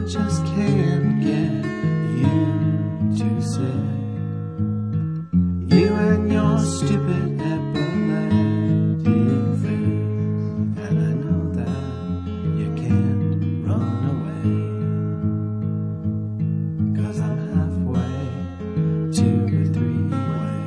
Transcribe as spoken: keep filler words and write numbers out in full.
just can't get you to sit. You and your stupid epileptic face. And I know that you can't run away, 'cause I'm halfway to a three-way.